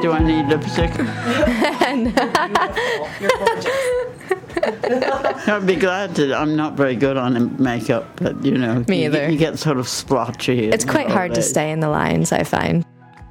Do I need lipstick? You're gorgeous. I'd be glad to. I'm not very good on makeup, but Me either. You get sort of splotchy. It's quite hard to stay in the lines, I find.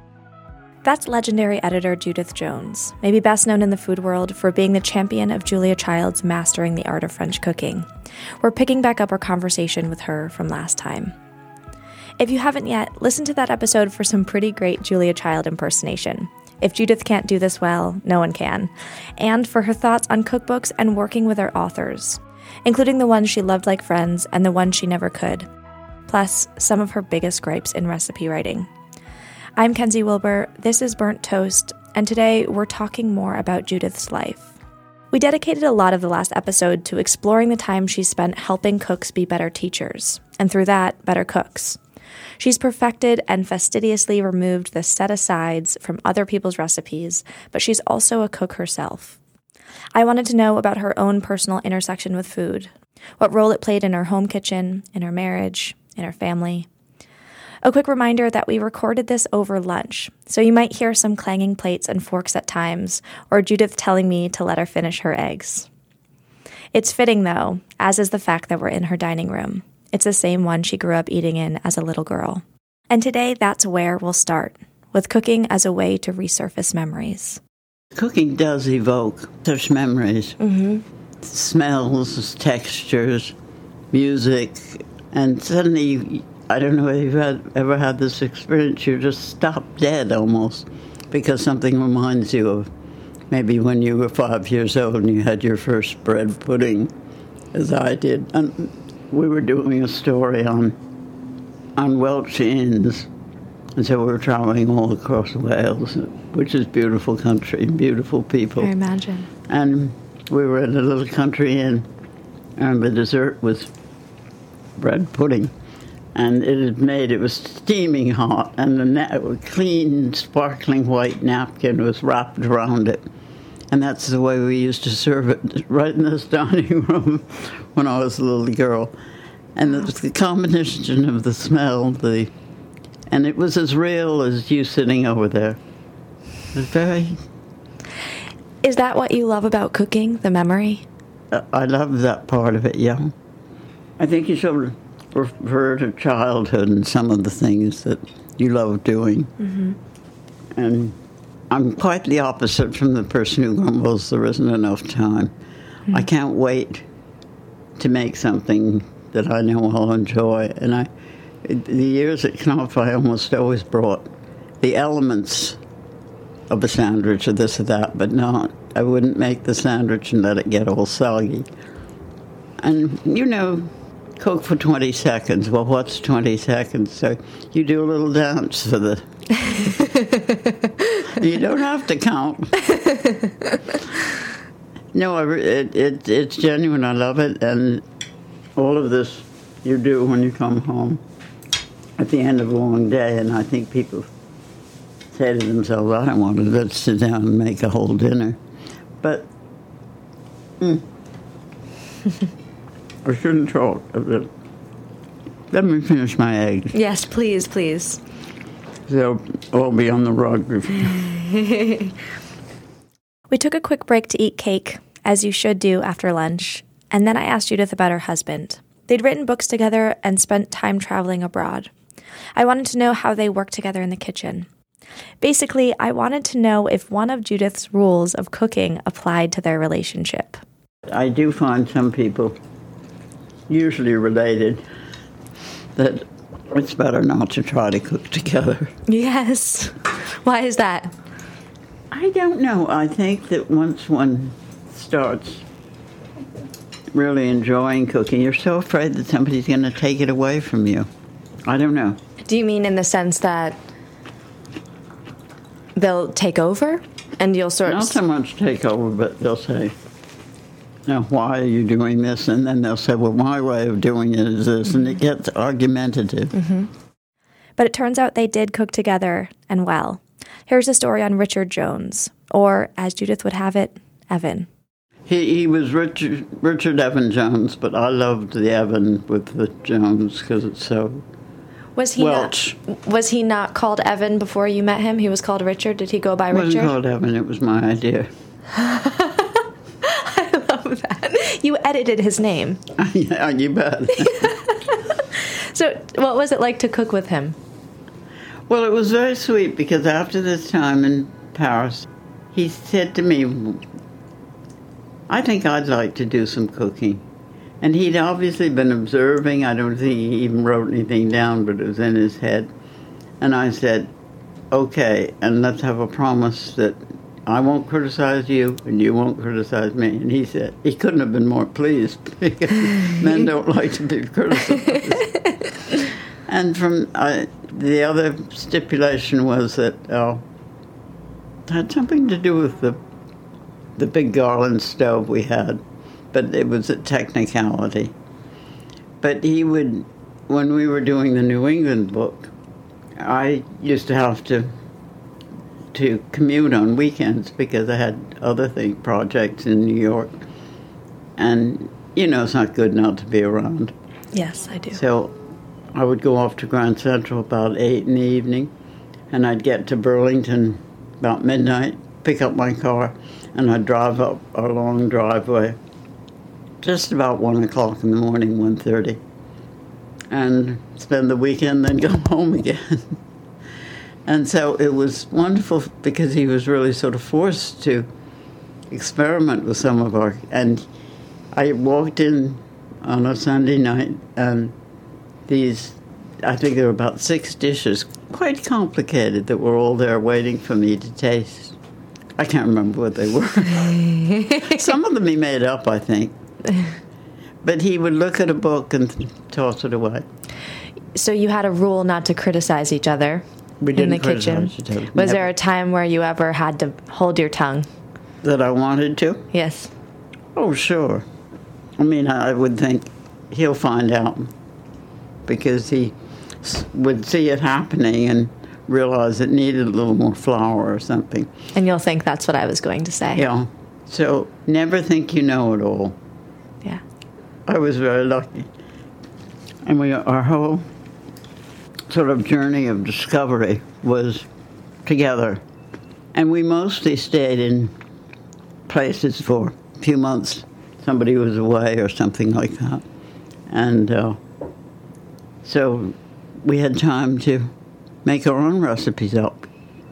That's legendary editor Judith Jones, maybe best known in the food world for being the champion of Julia Child's Mastering the Art of French Cooking. We're picking back up our conversation with her from last time. If you haven't yet, listen to that episode for some pretty great Julia Child impersonation. If Judith can't do this well, no one can. And for her thoughts on cookbooks and working with her authors, including the ones she loved like friends and the ones she never could. Plus, some of her biggest gripes in recipe writing. I'm Kenzie Wilbur, this is Burnt Toast, and today we're talking more about Judith's life. We dedicated a lot of the last episode to exploring the time she spent helping cooks be better teachers, and through that, better cooks. She's perfected and fastidiously removed the set-asides from other people's recipes, but she's also a cook herself. I wanted to know about her own personal intersection with food, what role it played in her home kitchen, in her marriage, in her family. A quick reminder that we recorded this over lunch, so you might hear some clanging plates and forks at times, or Judith telling me to let her finish her eggs. It's fitting, though, as is the fact that we're in her dining room. It's the same one she grew up eating in as a little girl. And today, that's where we'll start, with cooking as a way to resurface memories. Cooking does evoke such memories. Mm-hmm. Smells, textures, music, and suddenly, I don't know if you've ever had this experience, you just stop dead almost, because something reminds you of maybe when you were 5 years old and you had your first bread pudding, as I did. And we were doing a story on Welsh inns, and so we were traveling all across Wales, which is beautiful country and beautiful people. I imagine. And we were in a little country inn, and the dessert was bread pudding. And it was steaming hot, and the clean, sparkling white napkin was wrapped around it. And that's the way we used to serve it, right in this dining room when I was a little girl. And the combination of the smell, and it was as real as you sitting over there. It was very... Is that what you love about cooking, the memory? I love that part of it, yeah. I think you should refer to childhood and some of the things that you love doing. Mm-hmm. And I'm quite the opposite from the person who grumbles there isn't enough time. Mm-hmm. I can't wait to make something that I know I'll enjoy. And the years at Knopf, I almost always brought the elements of a sandwich or this or that, but I wouldn't make the sandwich and let it get all soggy. And, cook for 20 seconds. Well, what's 20 seconds? So you do a little dance for the... You don't have to count. No, it's genuine. I love it. And all of this you do when you come home at the end of a long day. And I think people say to themselves, I don't want to sit down and make a whole dinner. But... I shouldn't talk a bit. Let me finish my eggs. Yes, please, please. They'll all be on the rug. We took a quick break to eat cake, as you should do after lunch, and then I asked Judith about her husband. They'd written books together and spent time traveling abroad. I wanted to know how they worked together in the kitchen. Basically, I wanted to know if one of Judith's rules of cooking applied to their relationship. I do find some people, usually related, that it's better not to try to cook together. Yes. Why is that? I don't know. I think that once one starts really enjoying cooking, you're so afraid that somebody's going to take it away from you. I don't know. Do you mean in the sense that they'll take over and you'll sort of... Not so much take over, but they'll say, now, why are you doing this? And then they'll say, well, my way of doing it is this. Mm-hmm. And it gets argumentative. Mm-hmm. But it turns out they did cook together, and well. Here's a story on Richard Jones, or, as Judith would have it, Evan. He was Richard Evan Jones, but I loved the Evan with the Jones because it's so... Was he Welch. Was he not called Evan before you met him? He was called Richard. Did he go by It wasn't Richard? called Evan. It was my idea. I love that. You edited his name. Yeah, you bet. So, what was it like to cook with him? Well, it was very sweet because after this time in Paris, he said to me, I think I'd like to do some cooking. And he'd obviously been observing. I don't think he even wrote anything down, but it was in his head. And I said, okay, and let's have a promise that I won't criticize you and you won't criticize me. And he said, he couldn't have been more pleased because men don't like to be criticized. And from the other stipulation was that it had something to do with the big Garland stove we had, but it was a technicality. But he would, when we were doing the New England book, I used to have to commute on weekends because I had other projects in New York. And, it's not good not to be around. Yes, I do. So I would go off to Grand Central about 8 in the evening, and I'd get to Burlington about midnight, pick up my car, and I'd drive up a long driveway just about 1 o'clock in the morning, 1:30, and spend the weekend, then go home again. And so it was wonderful because he was really sort of forced to experiment with some of our... And I walked in on a Sunday night, and I think there were about 6 dishes, quite complicated, that were all there waiting for me to taste. I can't remember what they were. Some of them he made up, I think. But he would look at a book and toss it away. So you had a rule not to criticize each other We in the didn't kitchen. criticize each other. Was Never. there a time where you ever had to hold your tongue? That I wanted to? Yes. Oh, sure. I mean, I would think he'll find out because he would see it happening and realize it needed a little more flour or something. And you'll think that's what I was going to say. Yeah. So never think you know it all. Yeah. I was very lucky. And our whole sort of journey of discovery was together. And we mostly stayed in places for a few months. Somebody was away or something like that. And so we had time to make our own recipes up.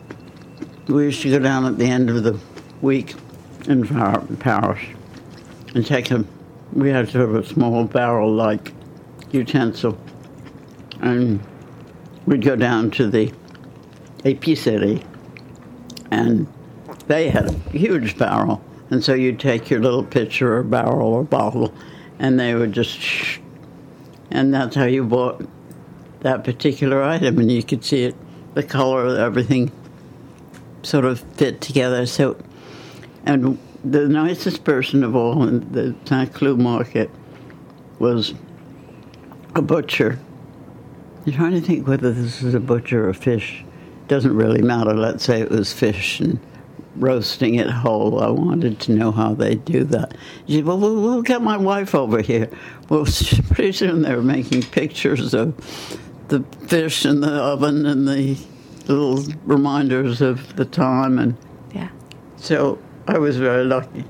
We used to go down at the end of the week in Paris and we had sort of a small barrel-like utensil, and we'd go down to the épicerie, and they had a huge barrel, and so you'd take your little pitcher or barrel or bottle, and they would just and that's how you bought that particular item, and you could see it, the color, everything sort of fit together. So, and the nicest person of all in the Saint-Cloud market was a butcher. I'm trying to think whether this is a butcher or fish. Doesn't really matter. Let's say it was fish and roasting it whole. I wanted to know how they do that. She said, well, we'll get my wife over here. Well, pretty soon they were making pictures of the fish in the oven and the little reminders of the time. And Yeah. so I was very lucky.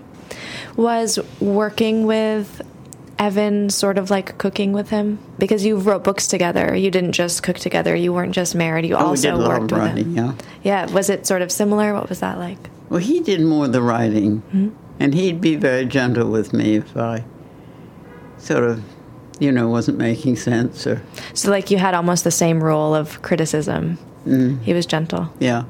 Was working with Evan sort of like cooking with him? Because you wrote books together. You didn't just cook together. You weren't just married. You also we did a lot worked of with writing, him. yeah. Yeah. Was it sort of similar? What was that like? Well, he did more of the writing, and he'd be very gentle with me if I sort of, wasn't making sense or... So like you had almost the same role of criticism. He was gentle. Yeah.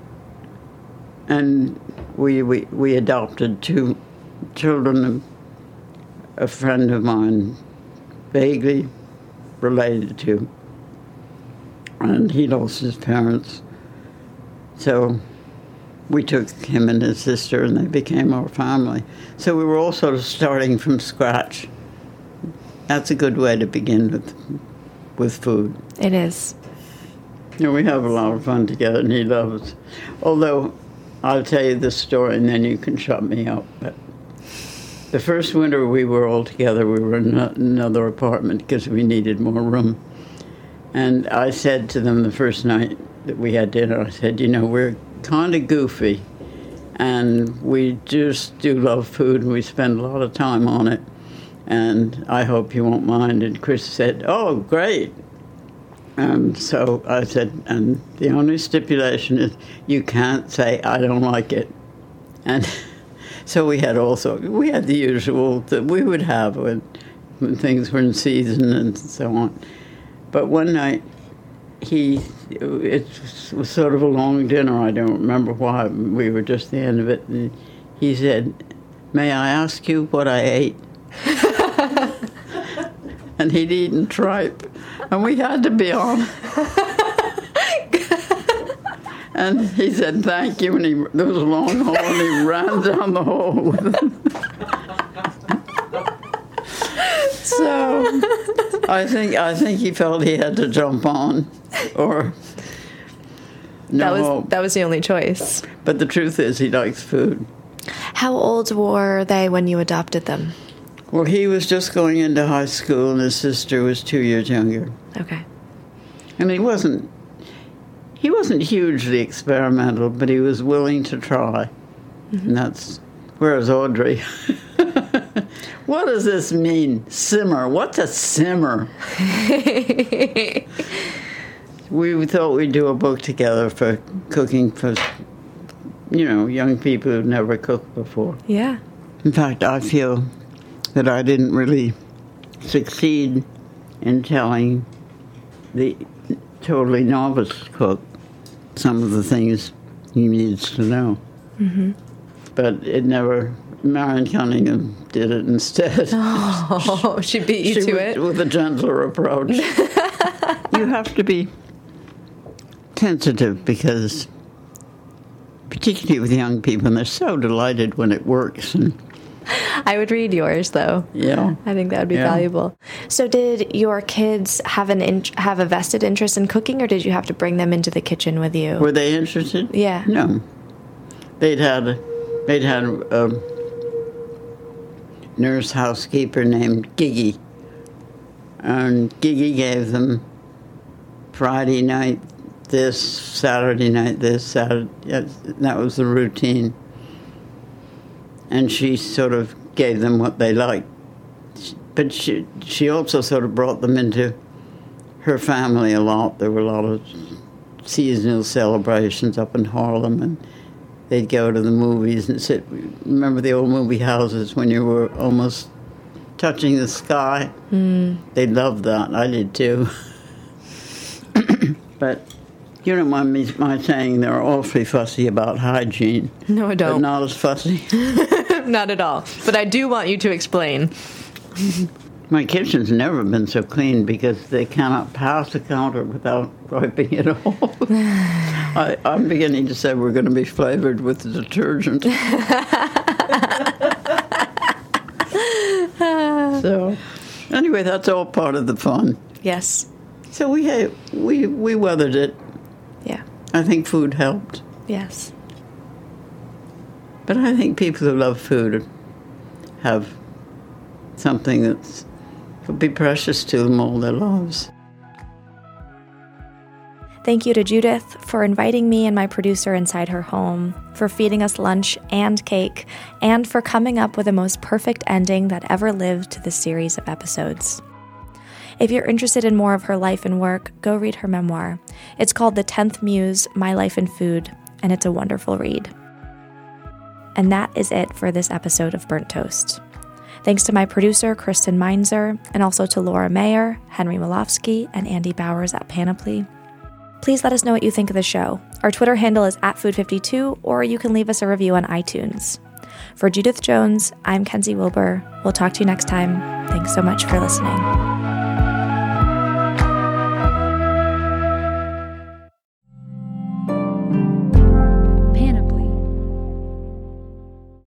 And we adopted 2 children, a friend of mine, vaguely related to, and he lost his parents. So we took him and his sister, and they became our family. So we were all sort of starting from scratch. That's a good way to begin with food. It is. We have a lot of fun together, and he loves. Although, I'll tell you this story, and then you can shut me up. But the first winter we were all together, we were in another apartment because we needed more room. And I said to them the first night that we had dinner, I said, we're kind of goofy, and we just do love food, and we spend a lot of time on it, and I hope you won't mind. And Chris said, oh, great. And so I said, and the only stipulation is you can't say, I don't like it. And so we had the usual that we would have when things were in season and so on. But one night, it was sort of a long dinner. I don't remember why. We were just at the end of it. And he said, may I ask you what I ate? And he'd eaten tripe. And we had to be on. And he said, thank you. And there was a long hall, and he ran down the hall with him. So I think he felt he had to jump on, or no. That was the only choice. But the truth is, he likes food. How old were they when you adopted them? Well, he was just going into high school, and his sister was 2 years younger. Okay. And he wasn't hugely experimental, but he was willing to try. Mm-hmm. And that's whereas Audrey. What does this mean? Simmer. What's a simmer? We thought we'd do a book together for cooking for, young people who've never cooked before. Yeah. In fact, I feel that I didn't really succeed in telling the totally novice cook some of the things he needs to know. Mm-hmm. But Marion Cunningham did it instead. Oh, she beat you to it? With a gentler approach. You have to be sensitive because, particularly with young people, and they're so delighted when it works. And I would read yours, though. Yeah. I think that would be valuable. So did your kids have a vested interest in cooking, or did you have to bring them into the kitchen with you? Were they interested? Yeah. No. They'd had a nurse housekeeper named Gigi. And Gigi gave them Friday night this, Saturday night this, Saturday. That was the routine. And she sort of gave them what they liked. But she also sort of brought them into her family a lot. There were a lot of seasonal celebrations up in Harlem, and they'd go to the movies and sit. Remember the old movie houses when you were almost touching the sky? Mm. They loved that. I did too. But you don't mind my saying they're awfully fussy about hygiene. No, I don't. But not as fussy. Not at all. But I do want you to explain. My kitchen's never been so clean because they cannot pass a counter without wiping it off. I'm beginning to say we're going to be flavored with the detergent. So, anyway, that's all part of the fun. Yes. So we weathered it. Yeah. I think food helped. Yes. But I think people who love food have something that's will be precious to them all their lives. Thank you to Judith for inviting me and my producer inside her home, for feeding us lunch and cake, and for coming up with the most perfect ending that ever lived to this series of episodes. If you're interested in more of her life and work, go read her memoir. It's called The 10th Muse, My Life in Food, and it's a wonderful read. And that is it for this episode of Burnt Toast. Thanks to my producer, Kristen Meinzer, and also to Laura Mayer, Henry Malofsky, and Andy Bowers at Panoply. Please let us know what you think of the show. Our Twitter handle is @Food52, or you can leave us a review on iTunes. For Judith Jones, I'm Kenzie Wilbur. We'll talk to you next time. Thanks so much for listening.